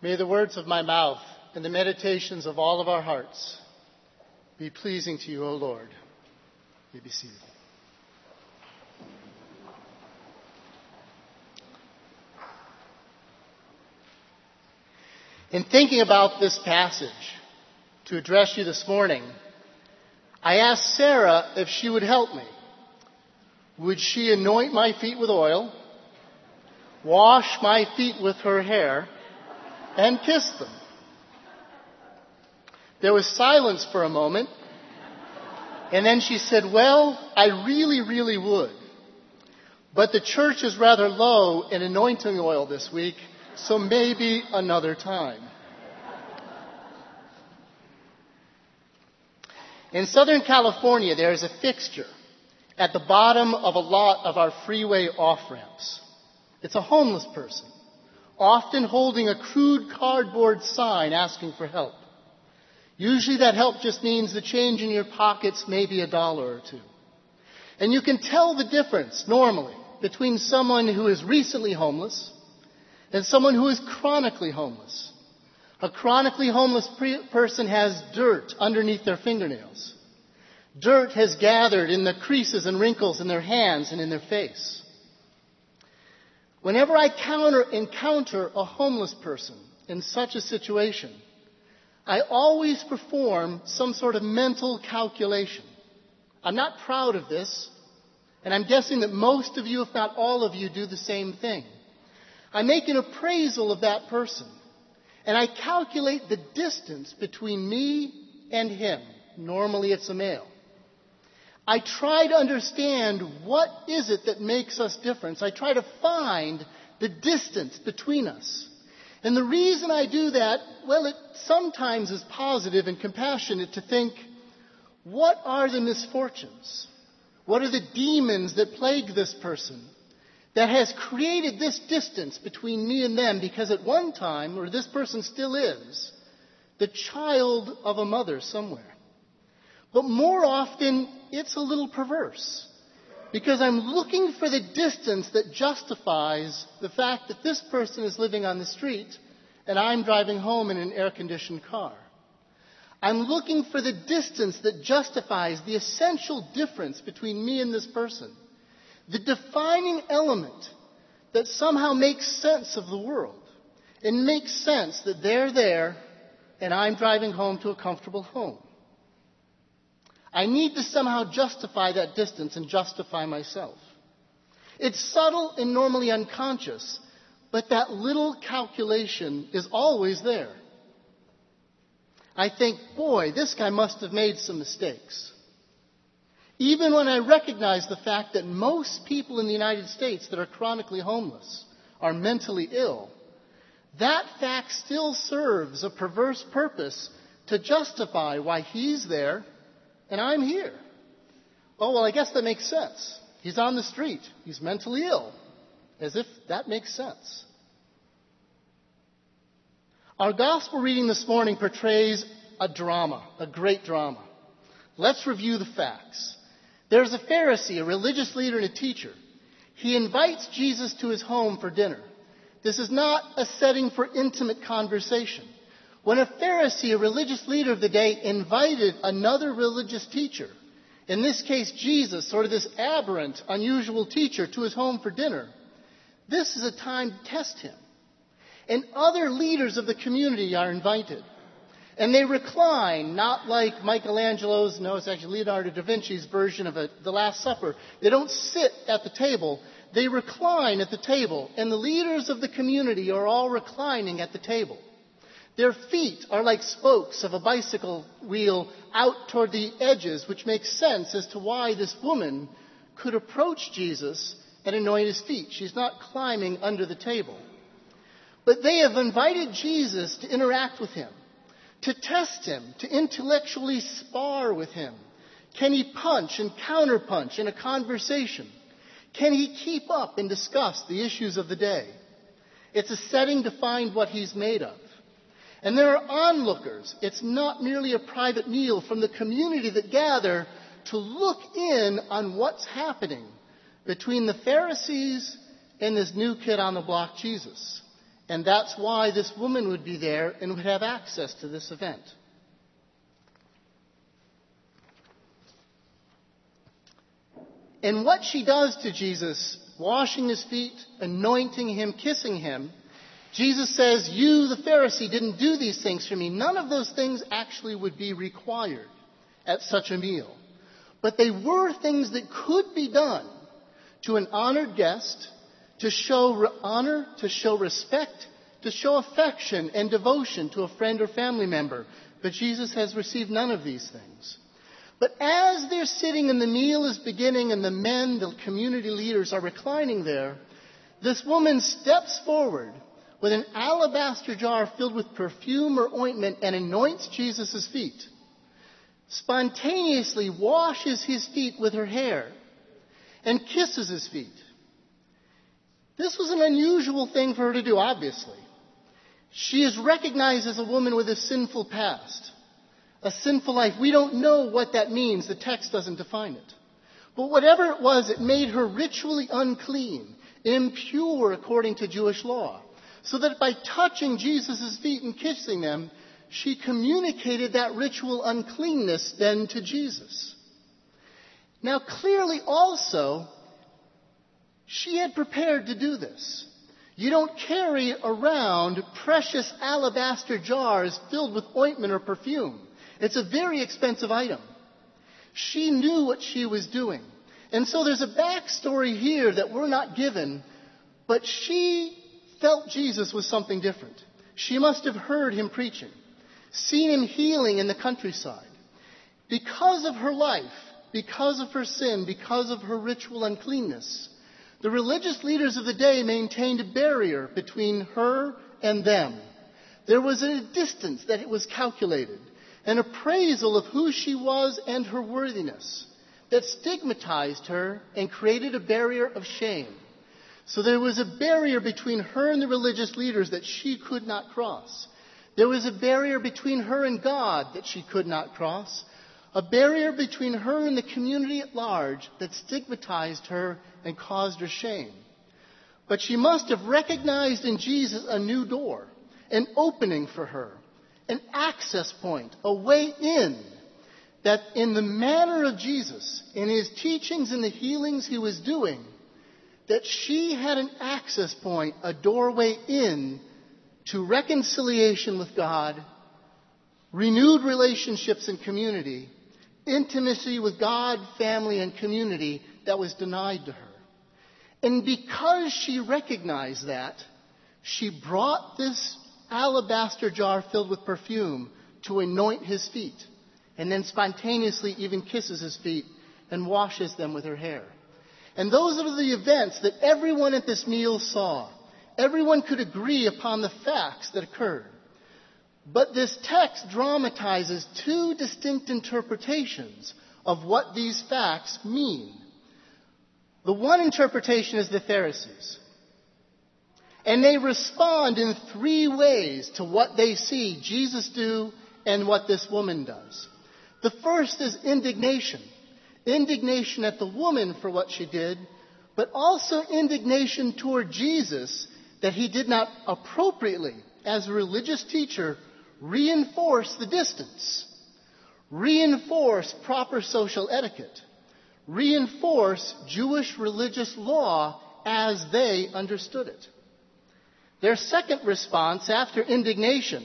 May the words of my mouth and the meditations of all of our hearts be pleasing to you, O Lord. You may be seated. In thinking about this passage to address you this morning, I asked Sarah if she would help me. Would she anoint my feet with oil, wash my feet with her hair, and kiss them? There was silence for a moment, and then she said, well, I really would. But the church is rather low in anointing oil this week, so maybe another time. In Southern California, there is a fixture at the bottom of a lot of our freeway off-ramps. It's a homeless person, often holding a crude cardboard sign asking for help. Usually that help just means the change in your pockets, maybe $1 or $2. And you can tell the difference, normally, between someone who is recently homeless and someone who is chronically homeless. A chronically homeless person has dirt underneath their fingernails. Dirt has gathered in the creases and wrinkles in their hands and in their face. Whenever I encounter a homeless person in such a situation, I always perform some sort of mental calculation. I'm not proud of this, and I'm guessing that most of you, if not all of you, do the same thing. I make an appraisal of that person, and I calculate the distance between me and him. Normally it's a male. I try to understand what is it that makes us different. I try to find the distance between us. And the reason I do that, well, it sometimes is positive and compassionate to think, what are the misfortunes? What are the demons that plague this person that has created this distance between me and them? Because at one time, or this person still is, the child of a mother somewhere. But more often, it's a little perverse. Because I'm looking for the distance that justifies the fact that this person is living on the street and I'm driving home in an air-conditioned car. I'm looking for the distance that justifies the essential difference between me and this person. The defining element that somehow makes sense of the world and makes sense that they're there and I'm driving home to a comfortable home. I need to somehow justify that distance and justify myself. It's subtle and normally unconscious, but that little calculation is always there. I think, boy, this guy must have made some mistakes. Even when I recognize the fact that most people in the United States that are chronically homeless are mentally ill, that fact still serves a perverse purpose to justify why he's there and I'm here. Oh, well, I guess that makes sense. He's on the street. He's mentally ill. As if that makes sense. Our gospel reading this morning portrays a drama, a great drama. Let's review the facts. There's a Pharisee, a religious leader and a teacher. He invites Jesus to his home for dinner. This is not a setting for intimate conversation. When a Pharisee, a religious leader of the day, invited another religious teacher, in this case Jesus, sort of this aberrant, unusual teacher, to his home for dinner, this is a time to test him. And other leaders of the community are invited. And they recline, not like Michelangelo's, no, it's actually Leonardo da Vinci's version of the Last Supper. They don't sit at the table. They recline at the table. And the leaders of the community are all reclining at the table. Their feet are like spokes of a bicycle wheel out toward the edges, which makes sense as to why this woman could approach Jesus and anoint his feet. She's not climbing under the table. But they have invited Jesus to interact with him, to test him, to intellectually spar with him. Can he punch and counterpunch in a conversation? Can he keep up and discuss the issues of the day? It's a setting to find what he's made of. And there are onlookers. It's not merely a private meal from the community that gather to look in on what's happening between the Pharisees and this new kid on the block, Jesus. And that's why this woman would be there and would have access to this event. And what she does to Jesus, washing his feet, anointing him, kissing him, Jesus says, you, the Pharisee, didn't do these things for me. None of those things actually would be required at such a meal. But they were things that could be done to an honored guest, to show honor, to show respect, to show affection and devotion to a friend or family member. But Jesus has received none of these things. But as they're sitting and the meal is beginning and the men, the community leaders, are reclining there, this woman steps forward with an alabaster jar filled with perfume or ointment and anoints Jesus' feet, spontaneously washes his feet with her hair, and kisses his feet. This was an unusual thing for her to do, obviously. She is recognized as a woman with a sinful past. A sinful life. We don't know what that means. The text doesn't define it. But whatever it was, it made her ritually unclean, impure according to Jewish law. So that by touching Jesus' feet and kissing them, she communicated that ritual uncleanness then to Jesus. Now clearly also, she had prepared to do this. You don't carry around precious alabaster jars filled with ointment or perfume. It's a very expensive item. She knew what she was doing. And so there's a backstory here that we're not given, but she felt Jesus was something different. She must have heard him preaching, seen him healing in the countryside. Because of her life, because of her sin, because of her ritual uncleanness, the religious leaders of the day maintained a barrier between her and them. There was a distance that it was calculated, an appraisal of who she was and her worthiness that stigmatized her and created a barrier of shame. So there was a barrier between her and the religious leaders that she could not cross. There was a barrier between her and God that she could not cross. A barrier between her and the community at large that stigmatized her and caused her shame. But she must have recognized in Jesus a new door, an opening for her, an access point, a way in, that in the manner of Jesus, in his teachings and the healings he was doing, that she had an access point, a doorway in to reconciliation with God, renewed relationships and community, intimacy with God, family, and community that was denied to her. And because she recognized that, she brought this alabaster jar filled with perfume to anoint his feet, and then spontaneously even kisses his feet and washes them with her hair. And those are the events that everyone at this meal saw. Everyone could agree upon the facts that occurred. But this text dramatizes two distinct interpretations of what these facts mean. The one interpretation is the Pharisees. And they respond in three ways to what they see Jesus do and what this woman does. The first is indignation. Indignation at the woman for what she did, but also indignation toward Jesus that he did not appropriately, as a religious teacher, reinforce the distance, reinforce proper social etiquette, reinforce Jewish religious law as they understood it. Their second response after indignation,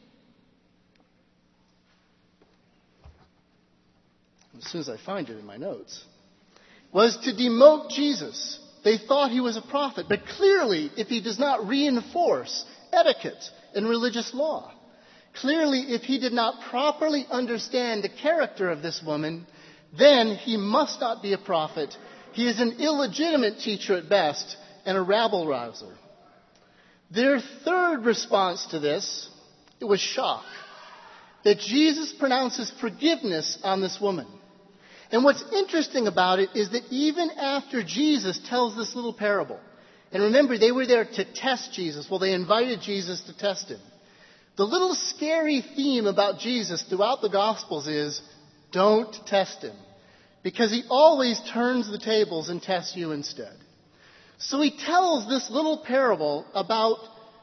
as soon as I find it in my notes, was to demote Jesus. They thought he was a prophet, but clearly if he does not reinforce etiquette and religious law, clearly if he did not properly understand the character of this woman, then he must not be a prophet. He is an illegitimate teacher at best and a rabble-rouser. Their third response to this, it was shock. That Jesus pronounces forgiveness on this woman. And what's interesting about it is that even after Jesus tells this little parable, and remember, they were there to test Jesus. Well, they invited Jesus to test him. The little scary theme about Jesus throughout the Gospels is, don't test him. Because he always turns the tables and tests you instead. So he tells this little parable about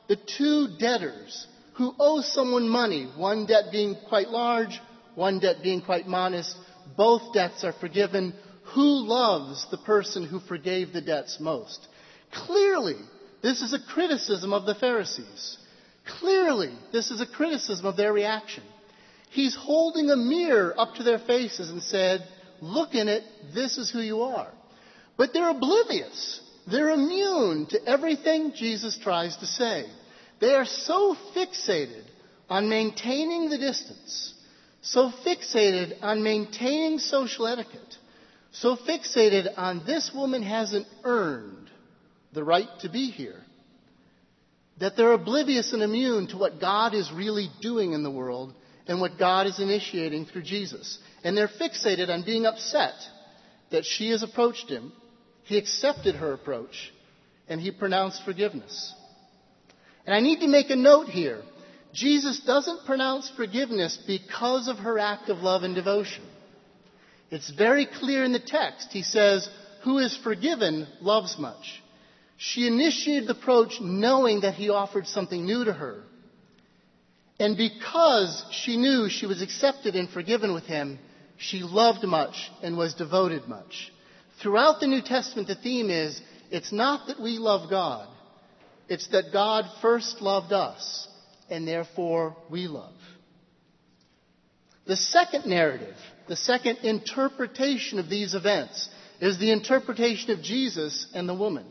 the two debtors who owe someone money, one debt being quite large, one debt being quite modest. Both debts are forgiven. Who loves the person who forgave the debts most? Clearly, this is a criticism of the Pharisees. Clearly, this is a criticism of their reaction. He's holding a mirror up to their faces and said, look in it, this is who you are. But they're oblivious. They're immune to everything Jesus tries to say. They are so fixated on maintaining the distance, so fixated on maintaining social etiquette, so fixated on this woman hasn't earned the right to be here, that they're oblivious and immune to what God is really doing in the world and what God is initiating through Jesus. And they're fixated on being upset that she has approached him, he accepted her approach, and he pronounced forgiveness. And I need to make a note here. Jesus doesn't pronounce forgiveness because of her act of love and devotion. It's very clear in the text. He says, who is forgiven loves much. She initiated the approach knowing that he offered something new to her. And because she knew she was accepted and forgiven with him, she loved much and was devoted much. Throughout the New Testament, the theme is, it's not that we love God. It's that God first loved us, and therefore we love. The second narrative, the second interpretation of these events, is the interpretation of Jesus and the woman.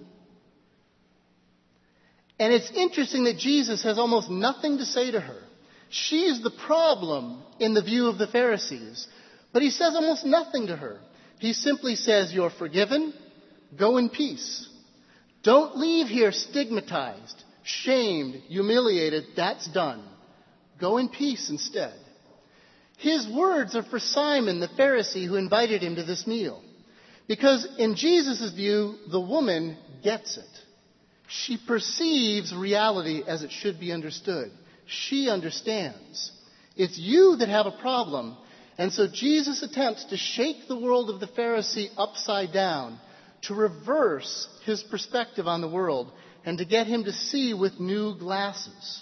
And it's interesting that Jesus has almost nothing to say to her. She is the problem in the view of the Pharisees, but he says almost nothing to her. He simply says, you're forgiven, go in peace. Don't leave here stigmatized, shamed, humiliated, that's done. Go in peace instead. His words are for Simon, the Pharisee who invited him to this meal. Because in Jesus' view, the woman gets it. She perceives reality as it should be understood. She understands. It's you that have a problem. And so Jesus attempts to shake the world of the Pharisee upside down, to reverse his perspective on the world, and to get him to see with new glasses.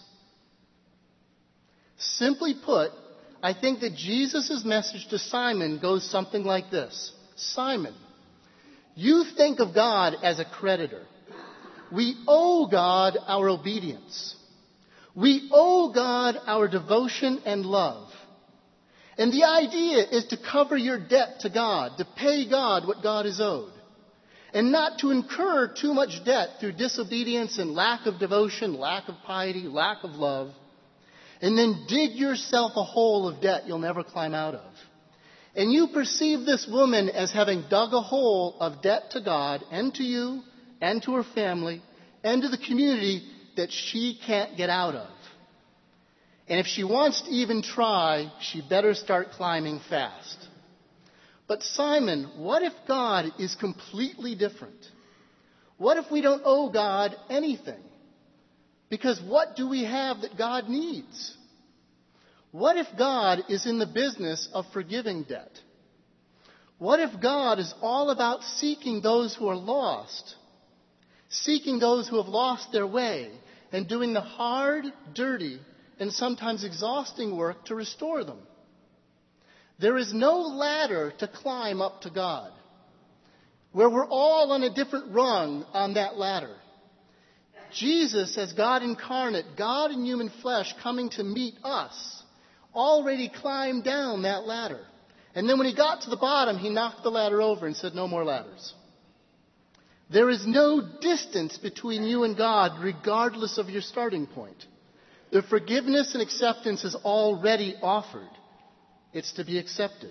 Simply put, I think that Jesus' message to Simon goes something like this. Simon, you think of God as a creditor. We owe God our obedience. We owe God our devotion and love. And the idea is to cover your debt to God, to pay God what God is owed, and not to incur too much debt through disobedience and lack of devotion, lack of piety, lack of love, and then dig yourself a hole of debt you'll never climb out of. And you perceive this woman as having dug a hole of debt to God and to you and to her family and to the community that she can't get out of. And if she wants to even try, she better start climbing fast. But Simon, what if God is completely different? What if we don't owe God anything? Because what do we have that God needs? What if God is in the business of forgiving debt? What if God is all about seeking those who are lost, seeking those who have lost their way, and doing the hard, dirty, and sometimes exhausting work to restore them? There is no ladder to climb up to God, where we're all on a different rung on that ladder. Jesus, as God incarnate, God in human flesh, coming to meet us, already climbed down that ladder. And then when he got to the bottom, he knocked the ladder over and said, no more ladders. There is no distance between you and God, regardless of your starting point. The forgiveness and acceptance is already offered. It's to be accepted.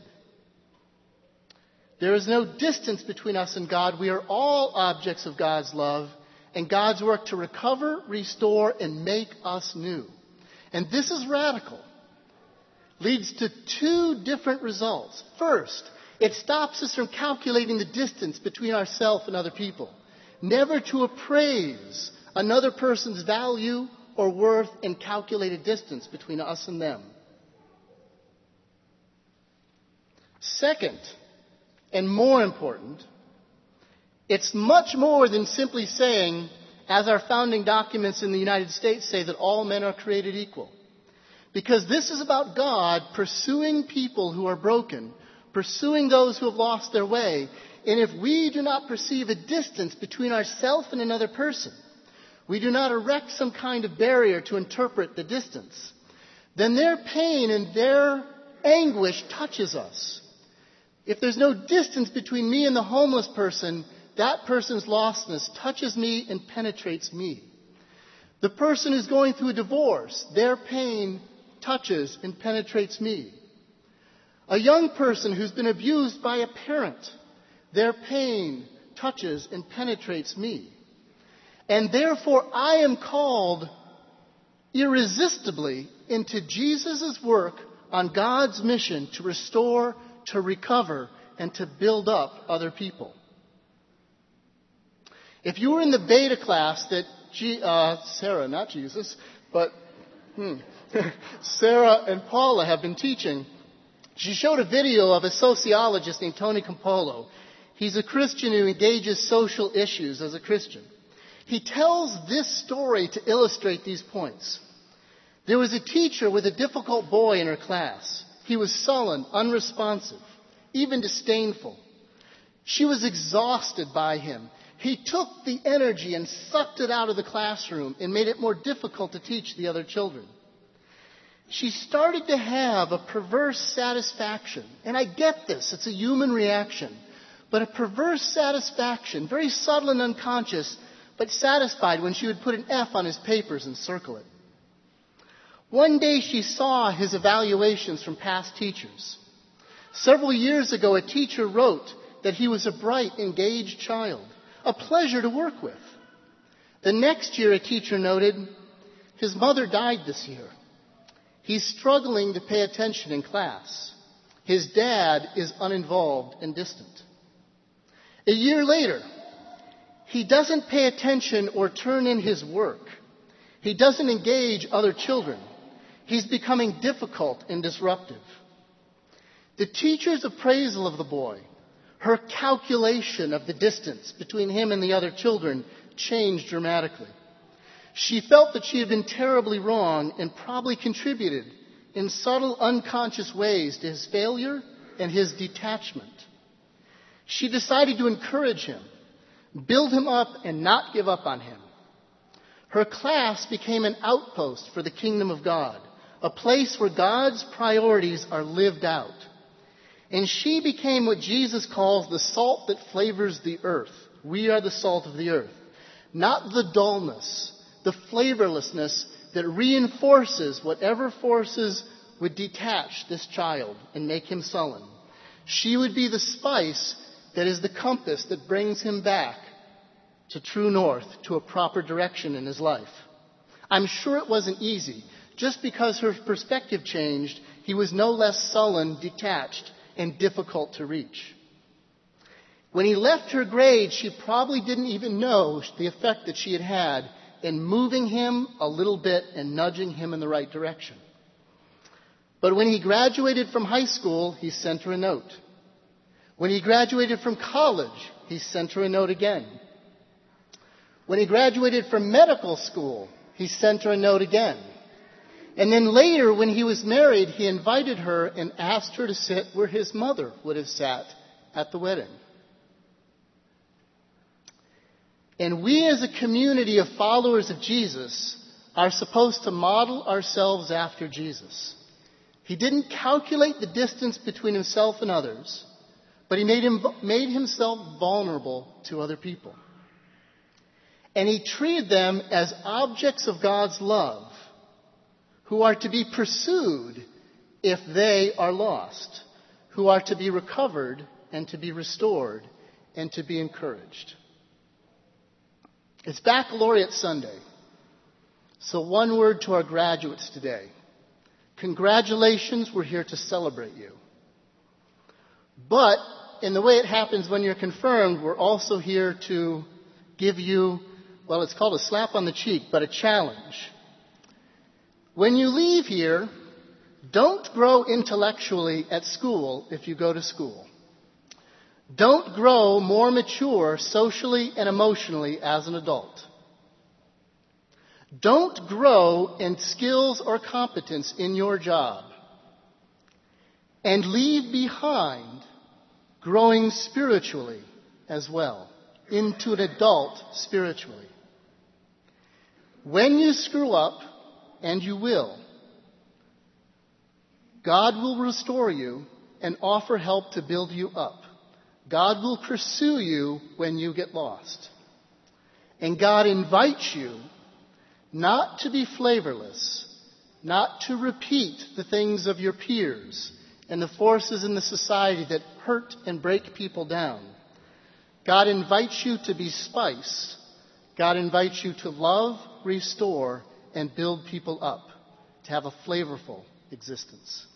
There is no distance between us and God. We are all objects of God's love and God's work to recover, restore, and make us new. And this is radical. Leads to two different results. First, it stops us from calculating the distance between ourselves and other people. Never to appraise another person's value or worth and calculate a distance between us and them. Second, and more important, it's much more than simply saying, as our founding documents in the United States say, that all men are created equal. Because this is about God pursuing people who are broken, pursuing those who have lost their way. And if we do not perceive a distance between ourselves and another person, we do not erect some kind of barrier to interpret the distance, then their pain and their anguish touches us. If there's no distance between me and the homeless person, that person's lostness touches me and penetrates me. The person who's going through a divorce, their pain touches and penetrates me. A young person who's been abused by a parent, their pain touches and penetrates me. And therefore, I am called irresistibly into Jesus' work on God's mission to restore, to recover, and to build up other people. If you were in the beta class that Sarah, not Jesus, but Sarah and Paula have been teaching, she showed a video of a sociologist named Tony Campolo. He's a Christian who engages social issues as a Christian. He tells this story to illustrate these points. There was a teacher with a difficult boy in her class. He was sullen, unresponsive, even disdainful. She was exhausted by him. He took the energy and sucked it out of the classroom and made it more difficult to teach the other children. She started to have a perverse satisfaction. And I get this, it's a human reaction. But a perverse satisfaction, very subtle and unconscious, but satisfied when she would put an F on his papers and circle it. One day she saw his evaluations from past teachers. Several years ago, a teacher wrote that he was a bright, engaged child, a pleasure to work with. The next year, a teacher noted, his mother died this year. He's struggling to pay attention in class. His dad is uninvolved and distant. A year later, he doesn't pay attention or turn in his work. He doesn't engage other children. He's becoming difficult and disruptive. The teacher's appraisal of the boy, her calculation of the distance between him and the other children, changed dramatically. She felt that she had been terribly wrong and probably contributed in subtle, unconscious ways to his failure and his detachment. She decided to encourage him, build him up, and not give up on him. Her class became an outpost for the kingdom of God, a place where God's priorities are lived out. And she became what Jesus calls the salt that flavors the earth. We are the salt of the earth. Not the dullness, the flavorlessness that reinforces whatever forces would detach this child and make him sullen. She would be the spice that is the compass that brings him back to true north, to a proper direction in his life. I'm sure it wasn't easy. Just because her perspective changed, he was no less sullen, detached, and difficult to reach. When he left her grade, she probably didn't even know the effect that she had had in moving him a little bit and nudging him in the right direction. But when he graduated from high school, he sent her a note. When he graduated from college, he sent her a note again. When he graduated from medical school, he sent her a note again. And then later, when he was married, he invited her and asked her to sit where his mother would have sat at the wedding. And we as a community of followers of Jesus are supposed to model ourselves after Jesus. He didn't calculate the distance between himself and others, but he made himself vulnerable to other people. And he treated them as objects of God's love, who are to be pursued if they are lost, who are to be recovered and to be restored and to be encouraged. It's Baccalaureate Sunday. So one word to our graduates today. Congratulations, we're here to celebrate you. But in the way it happens when you're confirmed, we're also here to give you, well, it's called a slap on the cheek, but a challenge. When you leave here, don't grow intellectually at school if you go to school. Don't grow more mature socially and emotionally as an adult. Don't grow in skills or competence in your job and leave behind growing spiritually as well, into an adult spiritually. When you screw up, and you will, God will restore you and offer help to build you up. God will pursue you when you get lost. And God invites you not to be flavorless, not to repeat the things of your peers and the forces in the society that hurt and break people down. God invites you to be spice. God invites you to love, restore, and build people up, to have a flavorful existence.